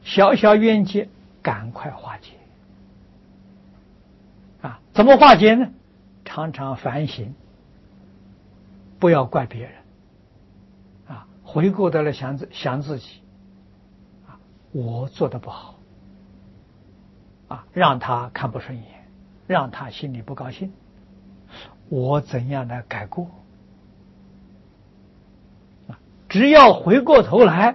小小冤结赶快化解。怎么化解呢？常常反省，不要怪别人。回过头来想自己，我做的不好，让他看不顺眼，让他心里不高兴，我怎样来改过？只要回过头来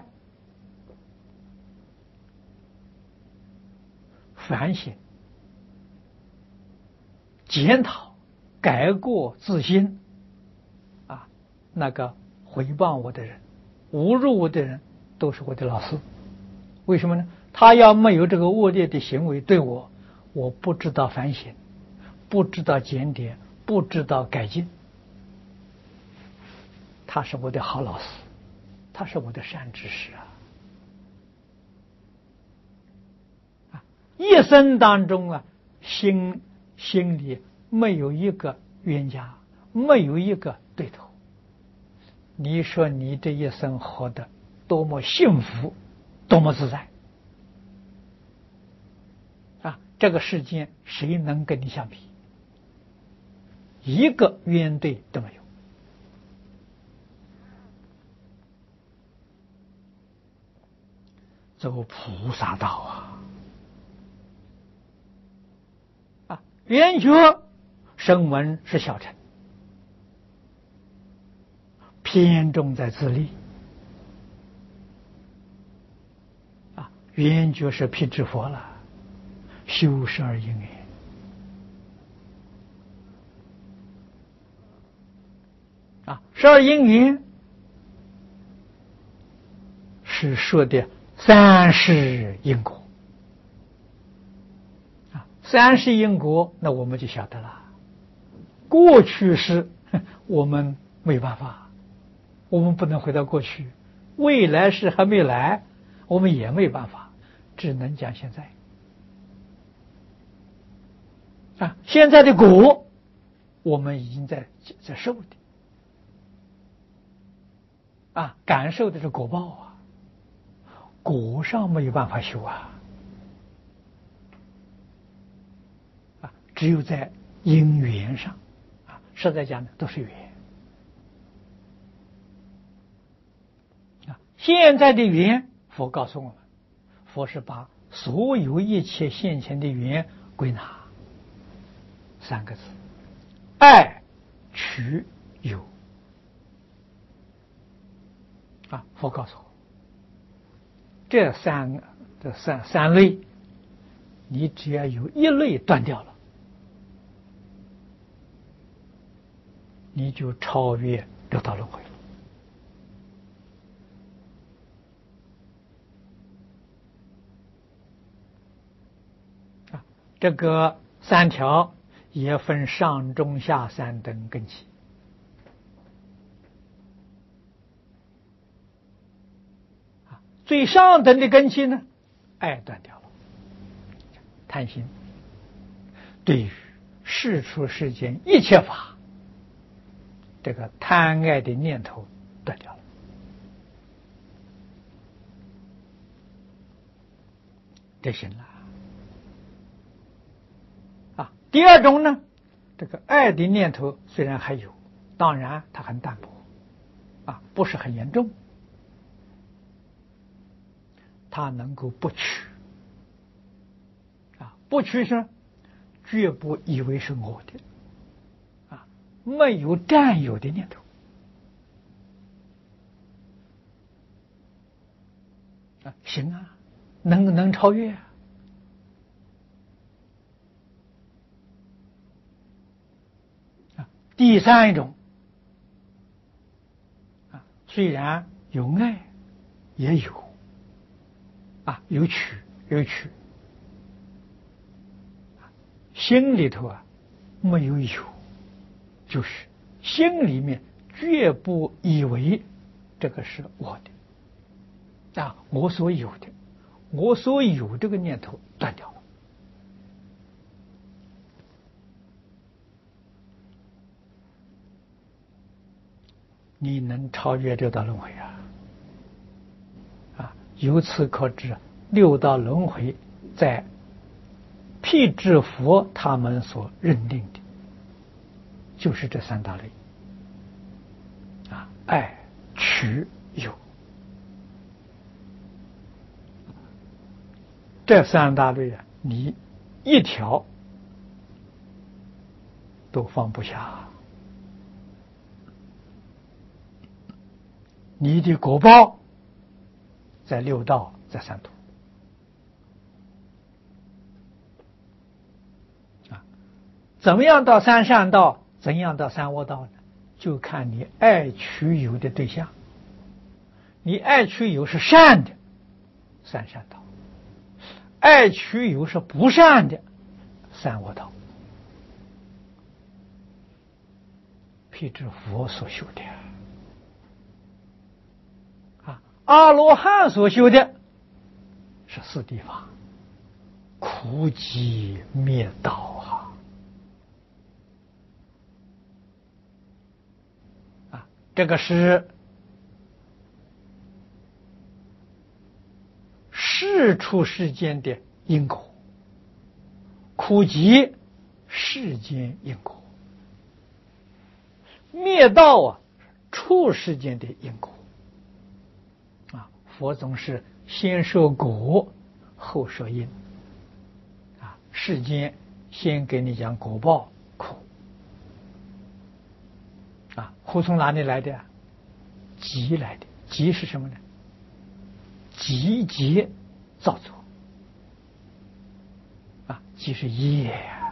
反省、检讨、改过自新，那个诽谤我的人、侮辱我的人都是我的老师。为什么呢？他要没有这个恶劣的行为对我，我不知道反省，不知道检点，不知道改进。他是我的好老师，他是我的善知识一生当中心里没有一个冤家，没有一个对头。你说你这一生活得多么幸福，多么自在这个世间谁能跟你相比？一个冤对都没有。走菩萨道圆觉声闻是小乘，偏重在自利圆觉是辟支佛了，修12因缘12因缘是说的三世因果三世因果，那我们就晓得了。过去是我们没办法，我们不能回到过去；未来是还没来，我们也没办法，只能讲现在现在的果我们已经在受的感受的是果报果上没有办法修只有在因缘上实在讲的都是缘现在的缘，佛告诉我们，佛是把所有一切现前的缘归纳3个字：爱、取、有佛告诉我，这三类，你只要有一类断掉了，你就超越六道轮回了这个3条也分上中下3等根器最上等的根器呢，爱断掉了，贪心对于世出世间一切法，这个贪爱的念头断掉了，这行了第二种呢，这个爱的念头虽然还有，当然它很淡薄不是很严重，它能够不取不取是绝不以为是我的没有占有的念头行能超越第三一种虽然有爱也有有取，心里头没有就是心里面绝不以为这个是我的我所有的，我所有这个念头断掉了。你能超越六道轮回由此可知六道轮回在辟支佛他们所认定的，就是这三大类啊，爱、取、有。这三大类啊，你一条都放不下，你的果报在六道，在三途啊。怎么样到三善道，怎样到三恶道呢？就看你爱取有的对象。你爱取有是善的，三善道；爱取有是不善的，三恶道。辟支佛所修的啊，阿罗汉所修的是四谛法，苦集灭道啊，这个是世出世间的因果，苦集世间因果。灭道啊，处世间的因果啊，佛总是先说果，后说因啊。世间先给你讲果报苦啊，苦从哪里来的？集来的。集是什么呢？集结造作啊，即是业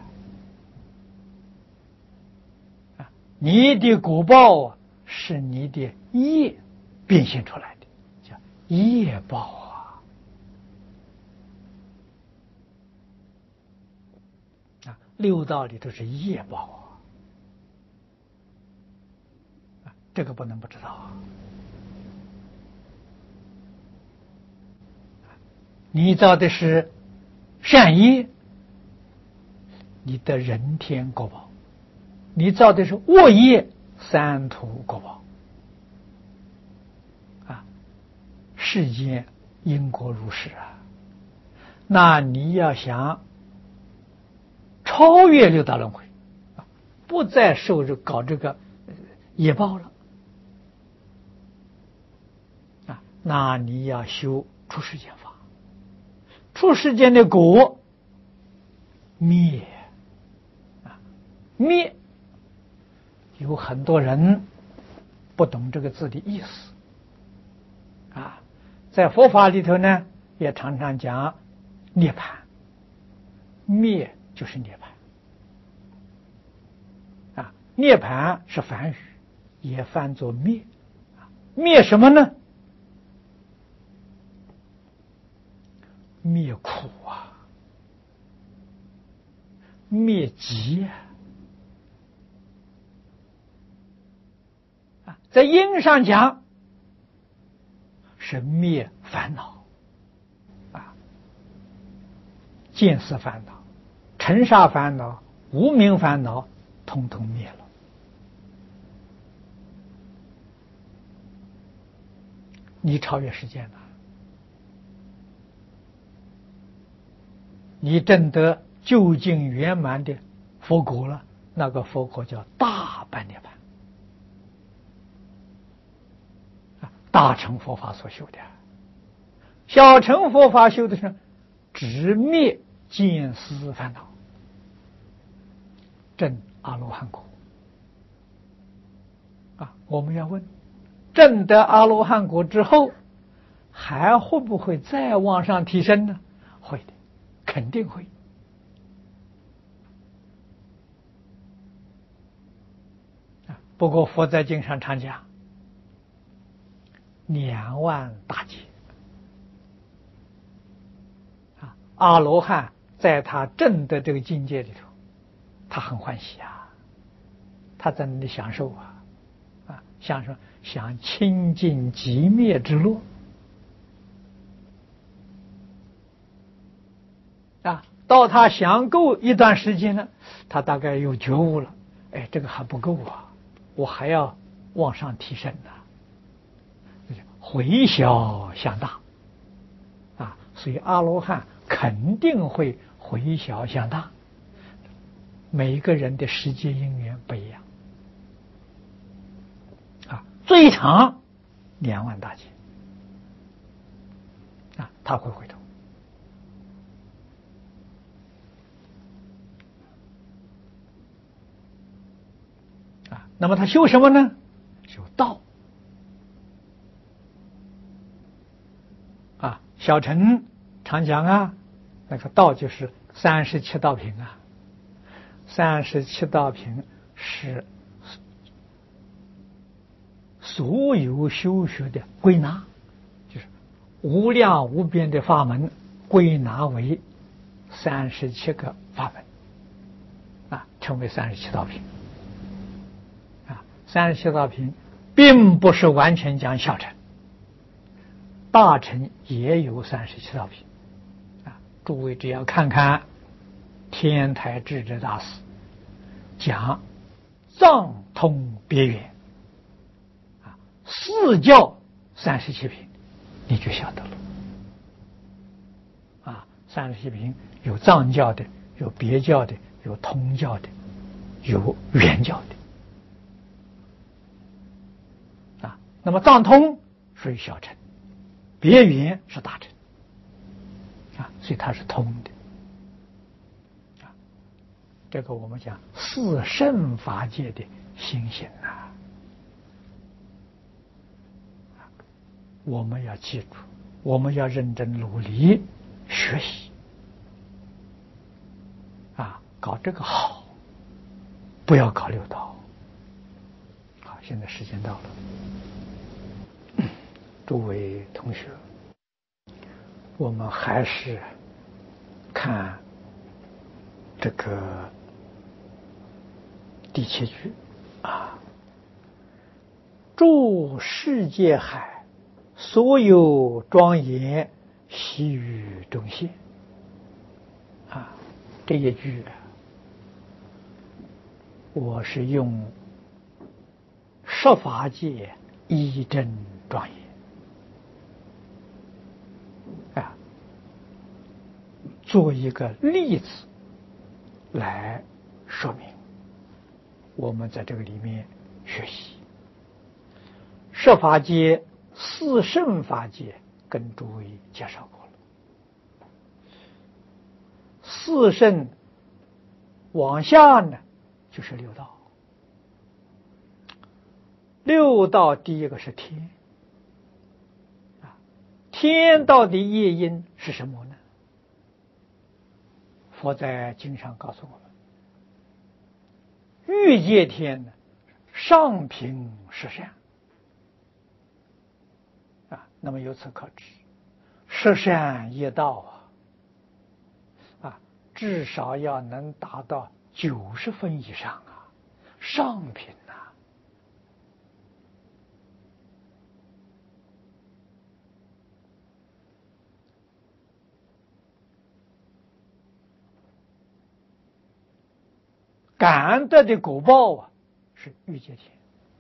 啊。你的果报啊，是你的业变现出来的，叫业报啊。六道里头是业报啊，这个不能不知道啊。你造的是善业，你得人天果报；你造的是恶业，三途果报啊。世间因果如是啊。那你要想超越六道轮回啊，不再受搞这个业报了啊，那你要修出世间法。出世间的果灭啊，灭有很多人不懂这个字的意思啊。在佛法里头呢，也常常讲涅槃，灭就是涅槃啊。涅槃是梵语，也翻作灭啊。灭什么呢？灭苦啊，灭集啊。在因上讲是灭烦恼啊，见思烦恼、尘沙烦恼、无明烦恼统统灭了。你超越时间了，你证得究竟圆满的佛果了。那个佛果叫大般涅槃，大乘佛法所修的。小乘佛法修的是直灭见思烦恼，证阿罗汉果啊。我们要问，证得阿罗汉果之后，还会不会再往上提升呢？会的，肯定会啊。不过佛在经上常讲2万大劫啊。阿罗汉在他证的这个境界里头，他很欢喜啊，他在那里享受啊，享清净寂灭之乐啊。到他享够一段时间了，他大概有觉悟了，哎，这个还不够啊，我还要往上提升呢。回小向大啊， 所以阿罗汉肯定会回小向大。每个人的世界因缘不一样啊，最长2万大劫啊，他会回头啊。那么他修什么呢？修道啊。小乘常讲啊，那个道就是37道品啊。37道品是所有修学的归纳，就是无量无边的法门归纳为37个法门啊，称为37道品啊。37道品并不是完全讲小乘，大乘也有37道品啊。诸位只要看看天台智者大师讲藏通别圆啊，四教37品，你就晓得了啊。37品有藏教的，有别教的，有通教的，有圆教的啊。那么藏通属于小乘，别圆是大乘啊，所以它是通的。这个我们讲四圣法界的心性啊，我们要记住，我们要认真努力学习啊，搞这个好，不要搞六道。好，现在时间到了，诸位同学，我们还是看这个第7句啊，诸世界海，所有庄严悉于中现啊。这一句我是用十法界一真庄严啊做一个例子来说明。我们在这个里面学习十法界、四圣法界，跟诸位介绍过了。四圣往下呢，就是六道。六道第一个是天啊，天道的业因是什么呢？佛在经上告诉我们，欲界天呢，上品十善啊。那么由此可知，十善业道啊，至少要能达到90分以上啊，上品呐。感得的果报啊，是欲界天。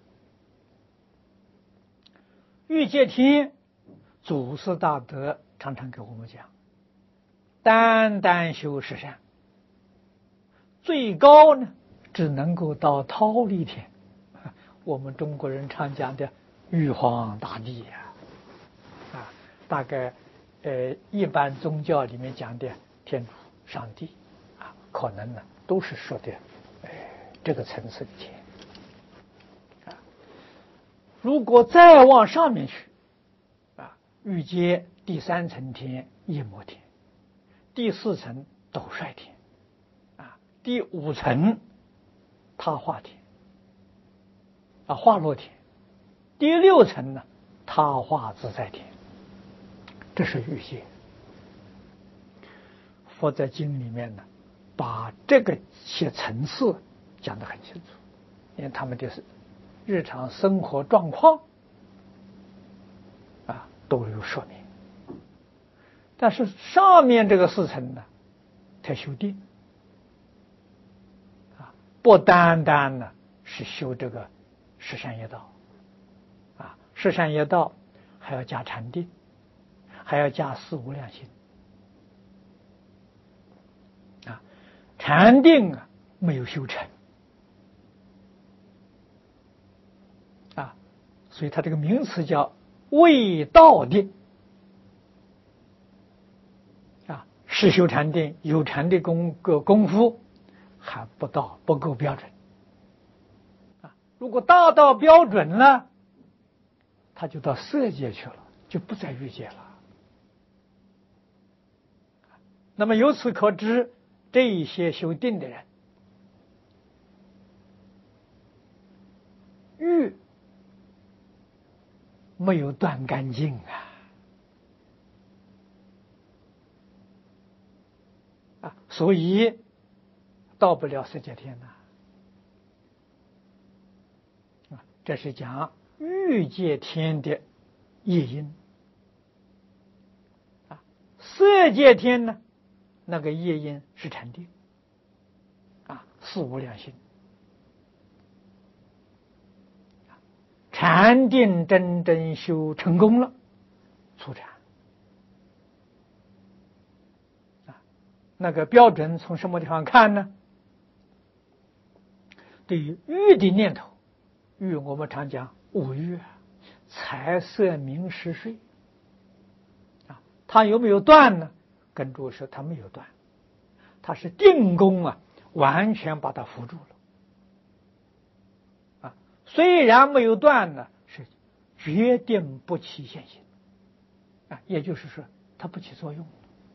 欲界天，祖师大德常常给我们讲，单单修十善，最高呢只能够到忉利天。我们中国人常讲的玉皇大帝呀，啊，大概一般宗教里面讲的天主、上帝啊，可能呢都是说的这个层次的天啊。如果再往上面去啊，欲界第3层天夜摩天，第4层斗率天啊，第5层他化天啊，化乐天，第6层呢他化自在天，这是欲界。佛在经里面呢，把这个些层次讲得很清楚，因为他们的日常生活状况啊都有说明。但是上面这个4层呢，他修定啊，不单单呢是修这个十善业道啊，十善业道还要加禅定，还要加4无量心禅定啊没有修成啊，所以它这个名词叫未到定啊，是修禅定，有禅的功夫还不到，不够标准啊。如果达到标准了，他就到色界去了，就不在欲界了。那么由此可知，这一些修定的人，欲没有断干净啊，所以到不了色界天呐。这是讲欲界天的业因啊，色界天呢，那个业因是禅定啊，四无量心。禅定真正修成功了，出禅啊，那个标准从什么地方看呢？对于欲的念头，欲我们常讲五欲，财色名食睡啊，它有没有断呢？跟诸位说，它没有断，它是定功啊，完全把它扶住了啊。虽然没有断呢，是决定不起现行啊，也就是说，它不起作用。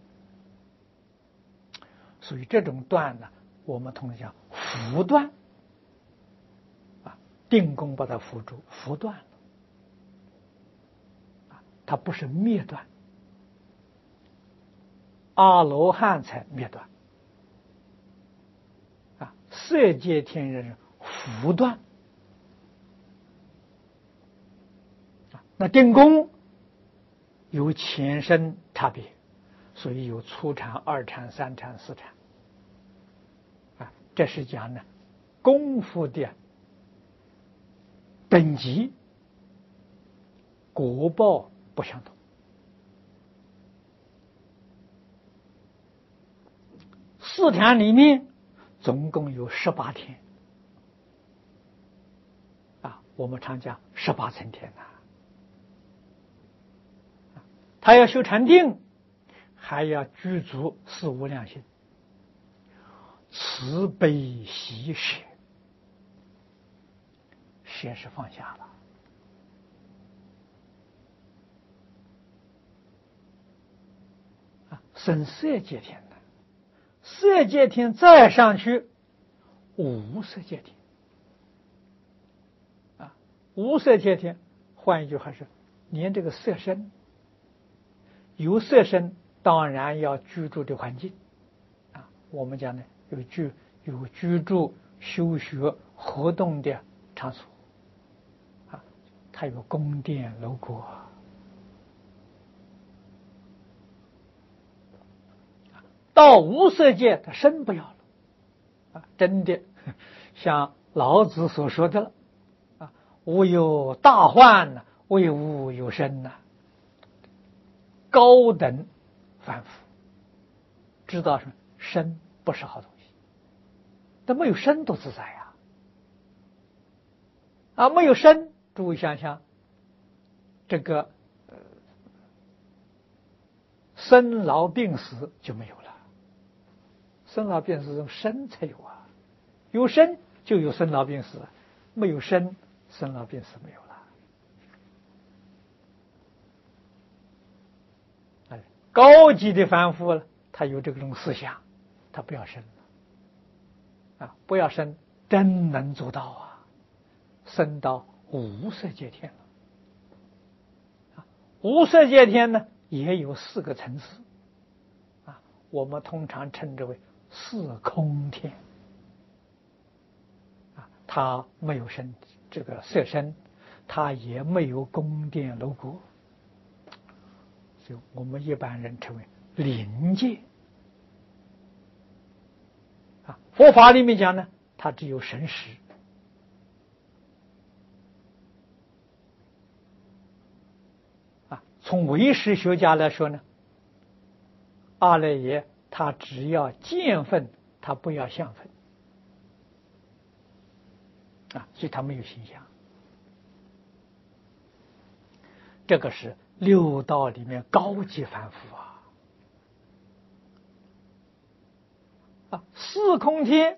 所以这种断呢，我们通常讲扶断啊，定功把它扶住，扶断了啊，它不是灭断。阿罗汉才灭断啊，色界天人扶断啊。那定功有前身差别，所以有初禅、二禅、三禅、四禅啊。这是讲呢功夫的等级果报不相同。四禅里面总共有18天啊，我们常讲18层天呐。他要修禅定，还要具足四无量心，慈悲喜舍，舍是放下了啊，升色界天的，色界天再上去无色界天啊，无色界天，换一句话说，连这个色身，有色身当然要居住的环境啊，我们讲呢有居住、修学、活动的场所啊，它有宫殿楼阁到无色界，它身不要了啊，真的像老子所说的了啊，吾有大患呢，为吾有身呐。高等凡夫知道说身不是好东西，但没有身都自在呀啊，没有身，诸位想想，这个生老病死就没有了。生老病死生才有啊，有生就有生老病死，没有生，生老病死没有了。高级的凡夫了，他有这种思想，他不要生了啊，不要生，真能做到啊，升到无色界天了啊。无色界天呢，也有4个层次啊，我们通常称之为四空天啊，它没有身这个色身，它也没有宫殿楼阁。我们一般人称为灵界啊，佛法里面讲呢，它只有神识啊。从唯识学家来说呢，阿赖耶他只要见分他不要相分所以他没有形象。这个是六道里面高级凡夫四空天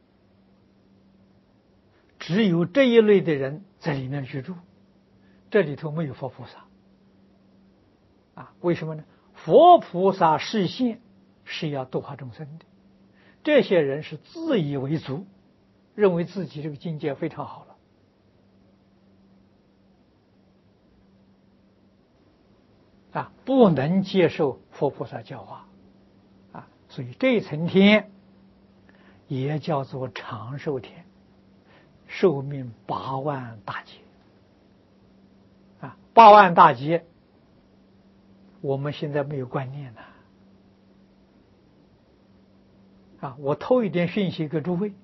只有这一类的人在里面居住，这里头没有佛菩萨为什么呢？佛菩萨示现是要度化众生的，这些人是自以为足，认为自己这个境界非常好了不能接受佛菩萨教化所以这一层天也叫做长寿天，寿命8万大劫8万大劫我们现在没有观念我透一点讯息给诸位，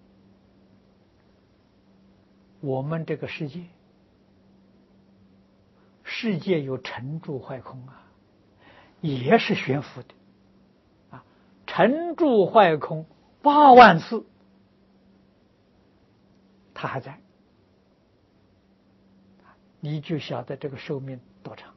我们这个世界有成住坏空也是悬浮的成住坏空8万次它还在，你就晓得这个寿命多长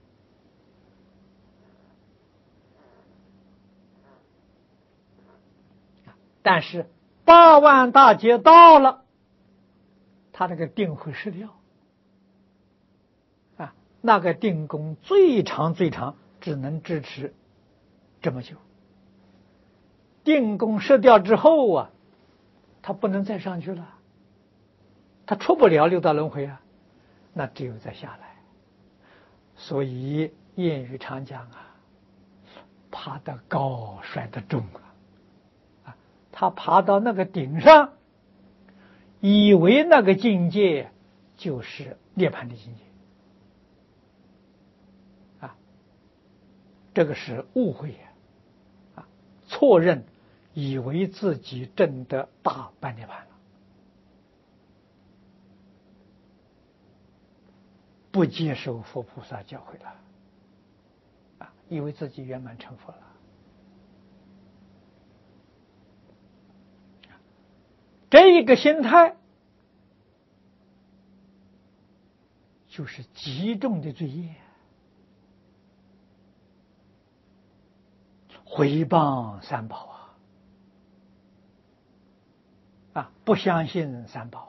但是8万大劫到了，他那个定会失掉那个定功最长只能支持这么久，定功失掉之后他不能再上去了，他出不了六道轮回那只有再下来。所以谚语常讲爬得高摔得重他爬到那个顶上，以为那个境界就是涅槃的境界这个是误会错认，以为自己证得大般涅槃了，不接受佛菩萨教诲了以为自己圆满成佛了。这一个心态就是极重的罪业，毁谤三宝不相信三宝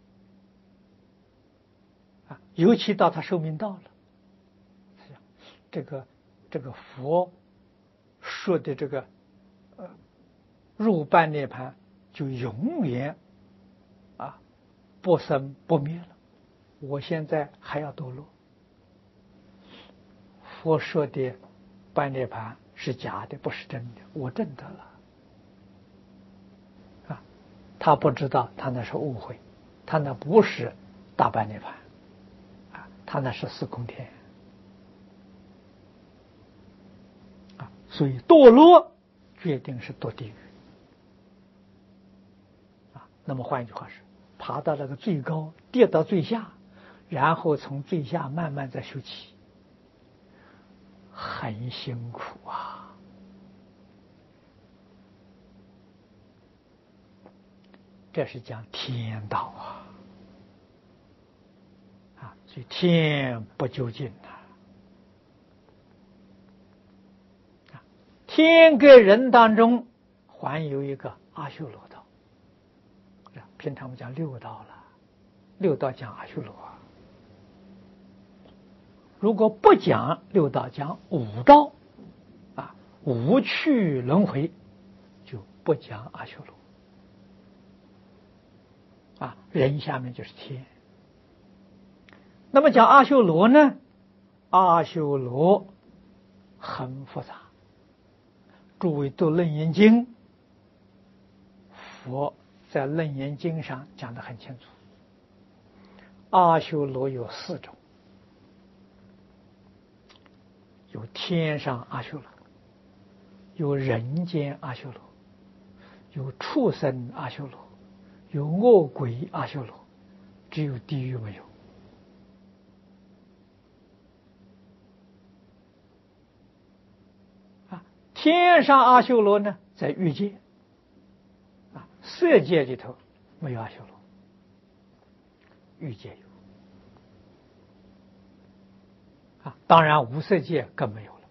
尤其到他寿命到了，这个佛说的这个入般涅槃就永远不生不灭了，我现在还要堕落。佛说的般涅槃是假的，不是真的，我证得了他不知道，他那是误会，他那不是大般涅槃他那是四空天所以堕落决定是堕地狱那么换一句话是，爬到那个最高，跌到最下，然后从最下慢慢再修起，很辛苦这是讲天道所以天不究竟天跟人当中还有一个阿修罗道，平常我们讲六道了，六道讲阿修罗如果不讲六道，讲五道无趣轮回，就不讲阿修罗人下面就是天。那么讲阿修罗呢，阿修罗很复杂，诸位读楞严经，佛在楞严经上讲得很清楚，阿修罗有4种，有天上阿修罗，有人间阿修罗，有畜生阿修罗，有恶鬼阿修罗，只有地狱没有天上阿修罗呢，在欲界， 色界里头没有阿修罗，欲界有当然无色界更没有了。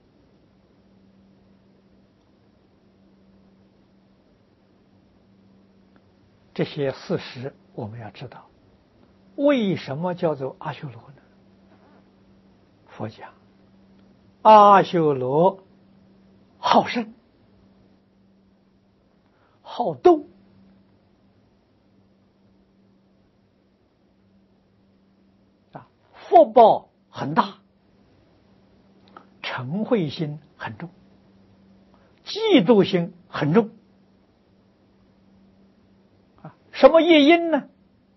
这些事实我们要知道。为什么叫做阿修罗呢？佛讲，阿修罗好胜、好斗，福报很大，嗔恚心很重，嫉妒心很重。什么业因呢？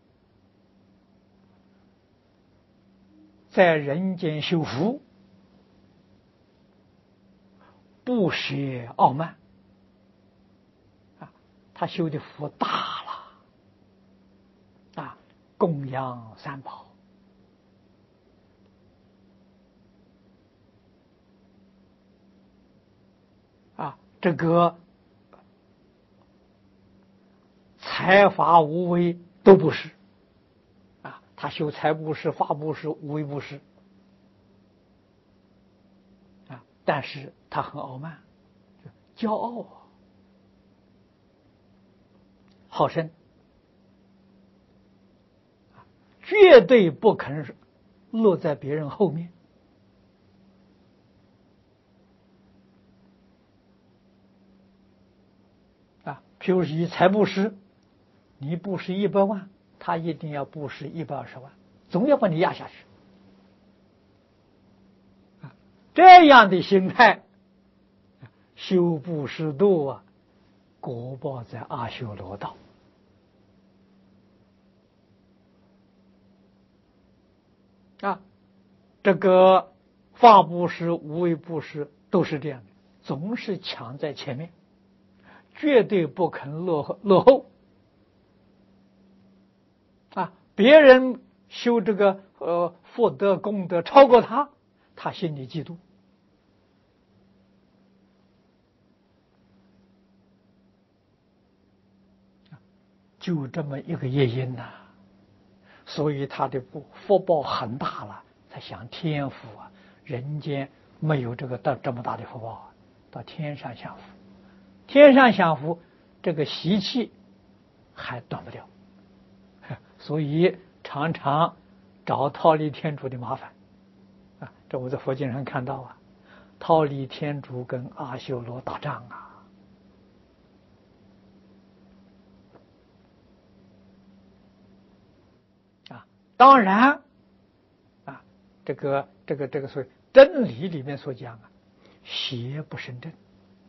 在人间修福，不舍傲慢他修的福大了供养三宝这个财法无为都不是他修财布施、法布施、无为布施但是他很傲慢，骄傲好胜，绝对不肯落在别人后面譬如以财布施，你布施100万，他一定要布施120万，总要把你压下去这样的心态修布施度果报在阿修罗道这个法布施、无为布施都是这样的，总是抢在前面，绝对不肯落后别人修这个福德功德超过他，他心里嫉妒就这么一个业因所以他的福报很大了，才享天福人间没有这么大的福报到天上享福，天上享福这个习气还断不掉，所以常常找忉利天主的麻烦这我在佛经上看到忉利天主跟阿修罗打仗当然这个所谓真理里面所讲邪不胜正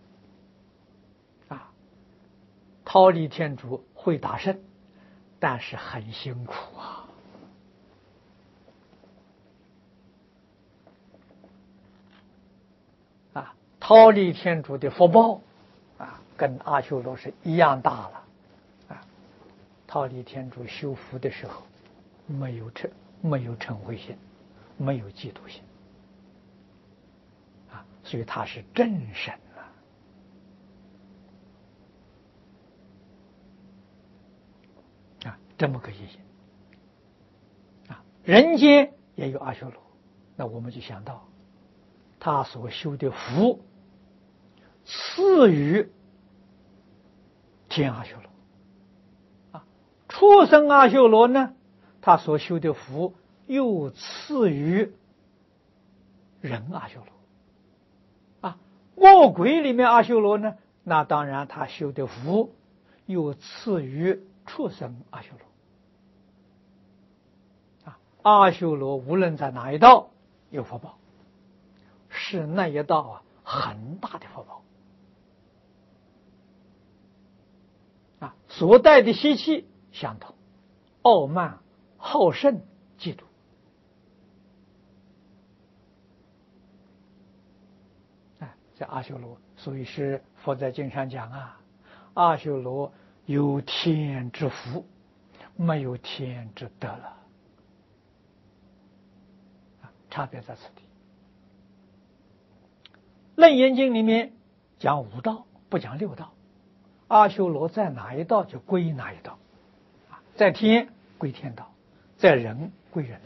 忉利天主会打胜，但是很辛苦忉利天主的福报跟阿修罗是一样大了忉利天主修福的时候没有嗔恚心，没有嫉妒心所以他是正神这么个意义人间也有阿修罗，那我们就想到他所修的福次于天阿修罗畜生阿修罗呢，他所修的福又次于人阿修罗恶鬼里面阿修罗呢，那当然他修的福又次于畜生阿修罗阿修罗无论在哪一道有福报，是那一道很大的福报所带的习气相同，傲慢、好胜、嫉妒这阿修罗，所以是佛在经上讲阿修罗有天之福，没有天之德了差别在此地。楞严经里面讲5道，不讲6道阿修罗在哪一道就归哪一道，在天归天道，在人归人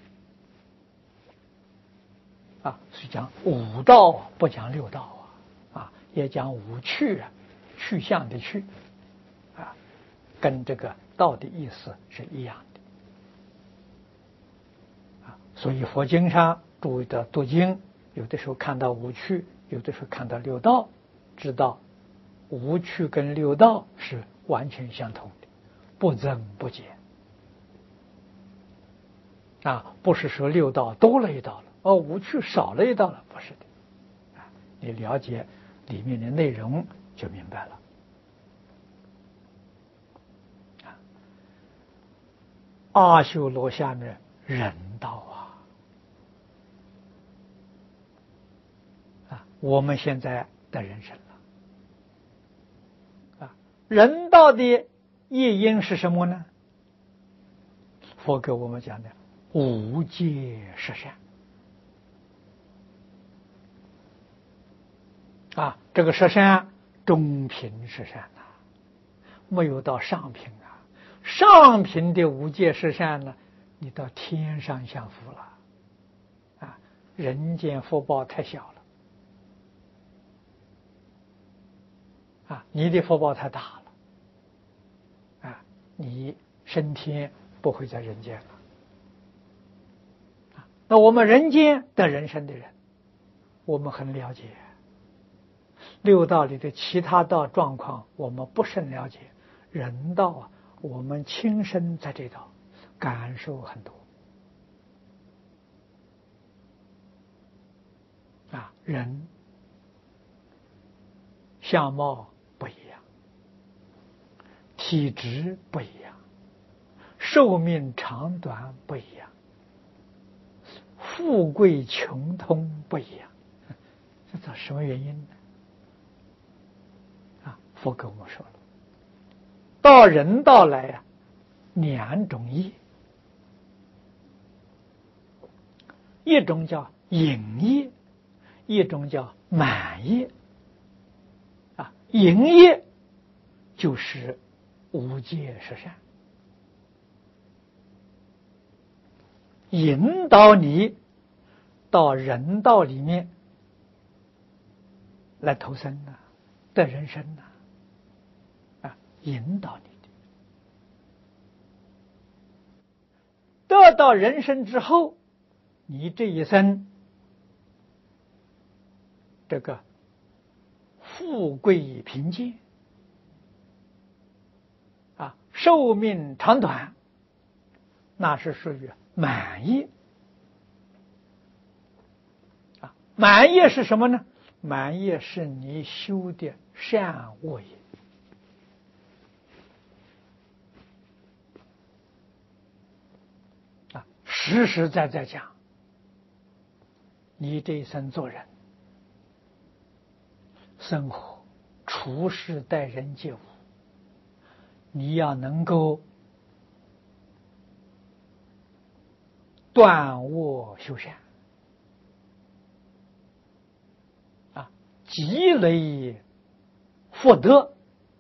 道。所以讲五道不讲六道也讲五趣去向的去跟这个道的意思是一样的所以佛经上注意的读经，有的时候看到五趣，有的时候看到六道，知道五趣跟六道是完全相同的，不增不减不是说六道多了一道了，五趣少了一道了，不是的你了解里面的内容就明白了阿修罗下面人道我们现在的人生了人道的业因是什么呢？佛给我们讲的无戒十善这个十善中品十善没有到上品上品的无戒十善呢，你到天上享福了人间福报太小了你的福报太大了你升天不会在人间了那我们人间的人生的人，我们很了解六道里的其他道状况我们不甚了解，人道我们亲身在这道感受很多人相貌不一样，体质不一样，寿命长短不一样，富贵穷通不一样，这什么原因呢？佛跟我们说了，到人道来两种业，一种叫淫业，一种叫满业淫业就是无戒十善，引导你到人道里面来投生的人生引导你的，得到人生之后，你这一生这个富贵贫贱寿命长短，那是属于满业满业是什么呢？满业是你修的善恶业实实在在讲，你这一生做人生活处事待人接物，你要能够断恶修善积累福德，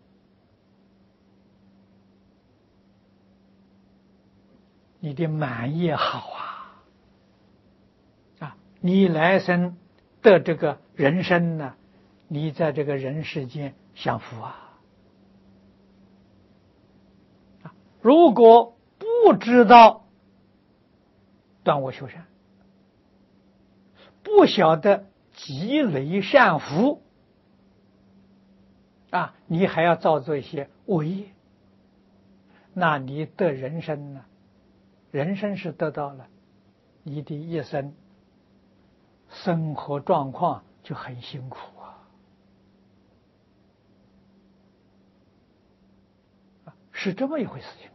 你的满业好你来生的这个人生呢，你在这个人世间享福如果不知道断恶修善，不晓得积累善福你还要造作一些恶业，那你的人生呢？人生是得到了，你的一生生活状况就很辛苦是这么一回事情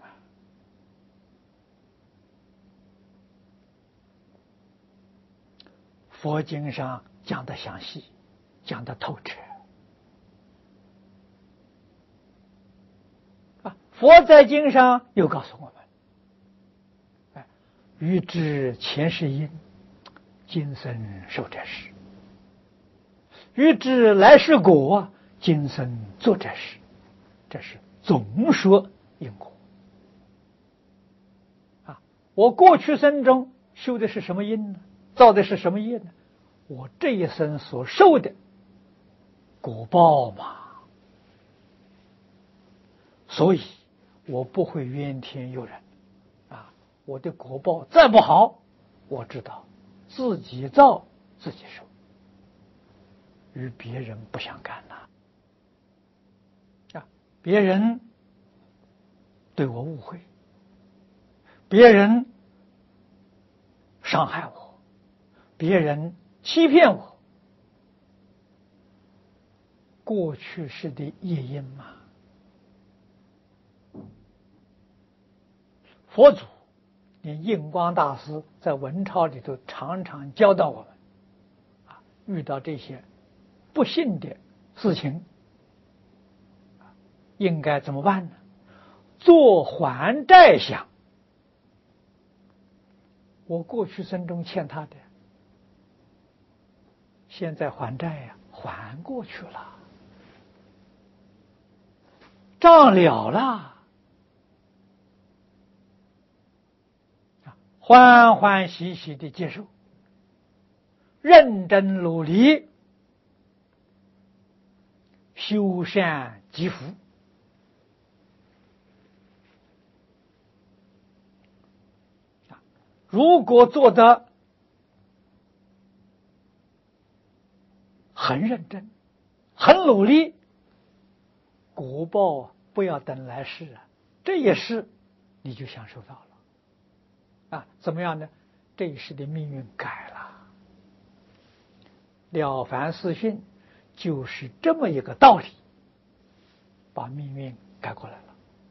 佛经上讲的详细，讲的透彻佛在经上又告诉我们欲知前世因，今生受这事；欲知来世果，今生做这事。 这是总说因果啊。我过去生中修的是什么因呢？造的是什么业呢？我这一生所受的果报嘛。所以我不会怨天尤人啊。我的果报再不好，我知道自己造自己受，与别人不相干呐。别人对我误会，别人伤害我，别人欺骗我，过去式的业因嘛。佛祖连印光大师在文钞里头常常教导我们遇到这些不幸的事情应该怎么办呢？做还债想，我过去生中欠他的，现在还债呀，还过去了，账了了，欢欢喜喜的接受，认真努力，修善积福。如果做得很认真，很努力，果报不要等来世啊，这一世你就享受到了啊。怎么样呢？这一世的命运改了。了凡四训就是这么一个道理，把命运改过来了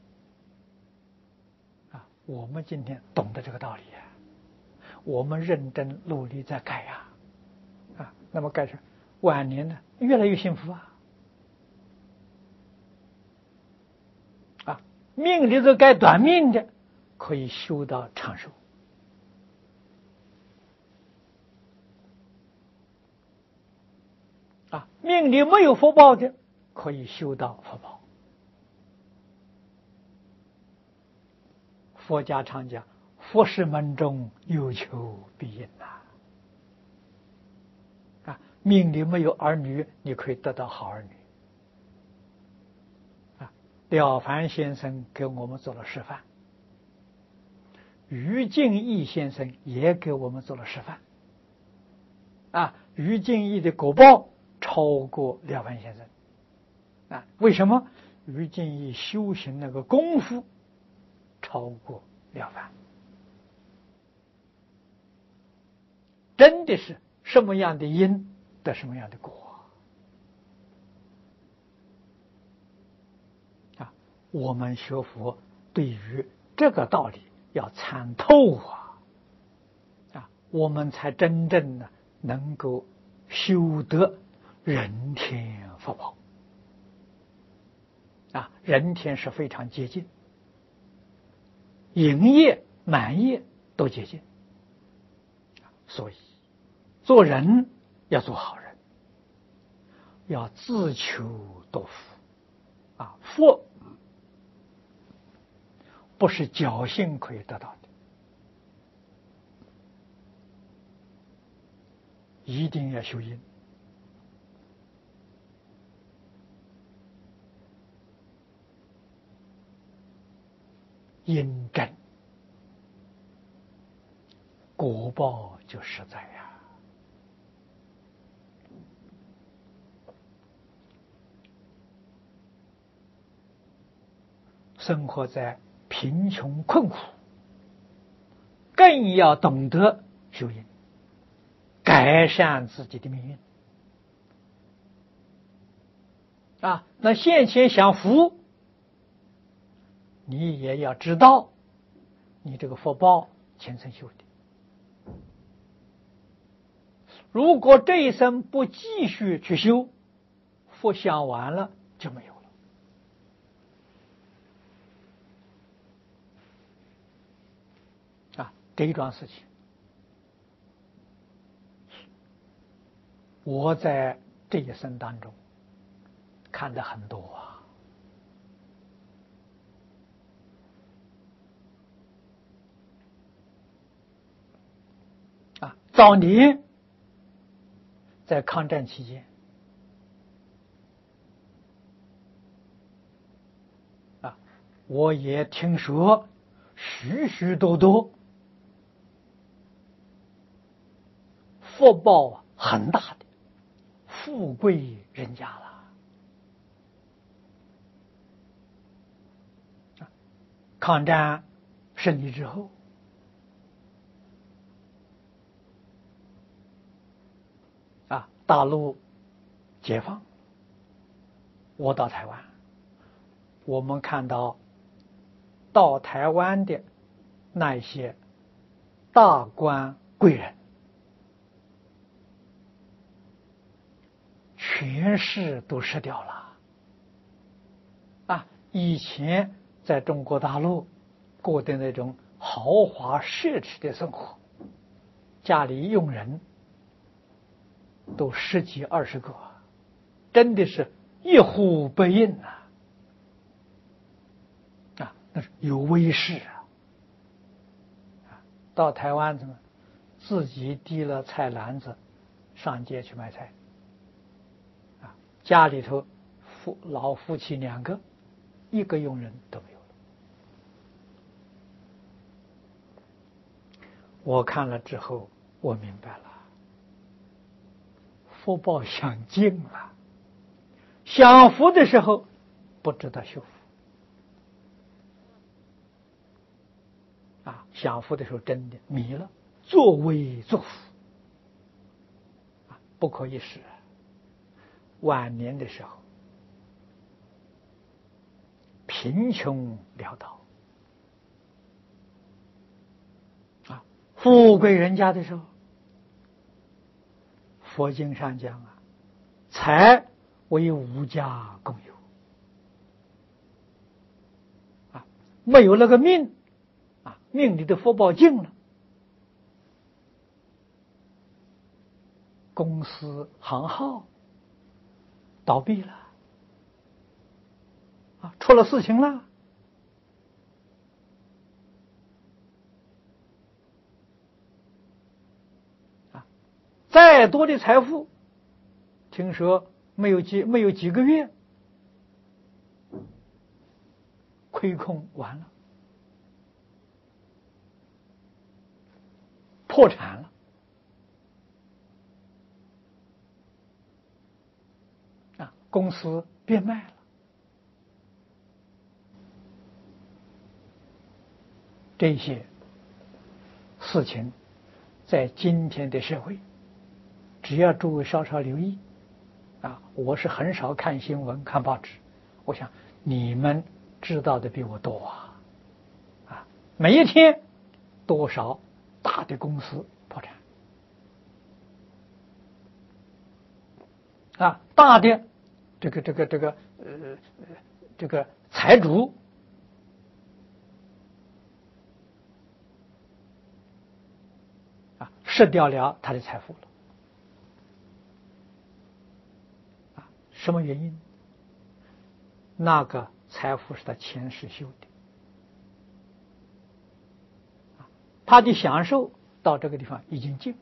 啊。我们今天懂得这个道理啊，我们认真努力在改啊，那么改成晚年呢越来越幸福啊，命里头该短命的可以修到长寿啊，命里没有福报的可以修到福报。佛家常讲佛事门中有求必应啊，命里没有儿女，你可以得到好儿女啊。了凡先生给我们做了示范，于敬义先生也给我们做了示范啊。于敬义的果报超过了凡先生啊，为什么？于敬义修行那个功夫超过了凡，真的是什么样的因得什么样的果啊！我们学佛对于这个道理要参透啊，我们才真正的能够修得人天福报啊。人天是非常接近，营业满业都接近，所以做人要做好人，要自求多福啊。福不是侥幸可以得到的，一定要修因。因真果报就实在呀。生活在贫穷困苦，更要懂得修因，改善自己的命运啊。那现前享福，你也要知道你这个福报前生修的，如果这一生不继续去修，福享完了就没有了啊。这一桩事情我在这一生当中看得很多早年在抗战期间我也听说许许多多福报很大的富贵人家了。抗战胜利之后，大陆解放，我到台湾，我们看到到台湾的那些大官贵人，权势都失掉了。以前在中国大陆过的那种豪华奢侈的生活，家里佣人都10几20个，真的是一呼百应那是有威势到台湾怎么自己提了菜篮子上街去买菜家里头老夫妻2个，一个佣人都没有了。我看了之后，我明白了，福报享尽了。享福的时候不知道修福享福的时候真的迷了，作威作福不可一世。晚年的时候贫穷潦倒富贵人家的时候，佛经上讲财为5家共有没有那个命命里的福报尽了，公司行号倒闭了出了事情了再多的财富，听说没有几个月，亏空完了，破产了公司变卖了。这些事情在今天的社会，只要诸位稍稍留意我是很少看新闻看报纸，我想你们知道的比我多每一天多少大的公司破产大的这个财主失掉了他的财富了什么原因？那个财富是他前世修的他的享受到这个地方已经尽了，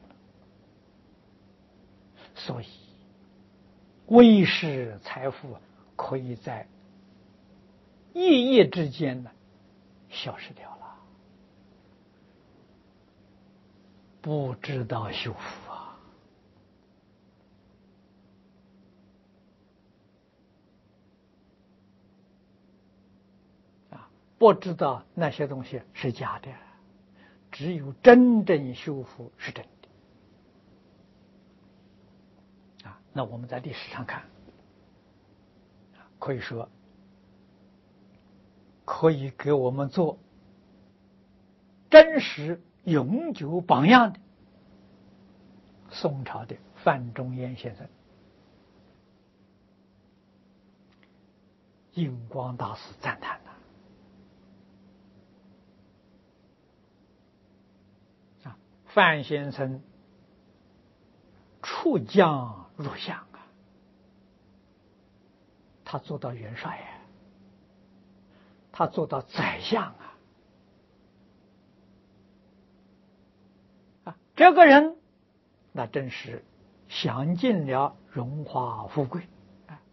所以威势财富可以在一夜之间消失掉了，不知道修复不知道那些东西是假的，只有真正修复是真的那我们在历史上看，可以说可以给我们做真实永久榜样的宋朝的范仲淹先生，印光大师赞叹范先生出将入相他做到元帅他做到宰相这个人那真是享尽了荣华富贵。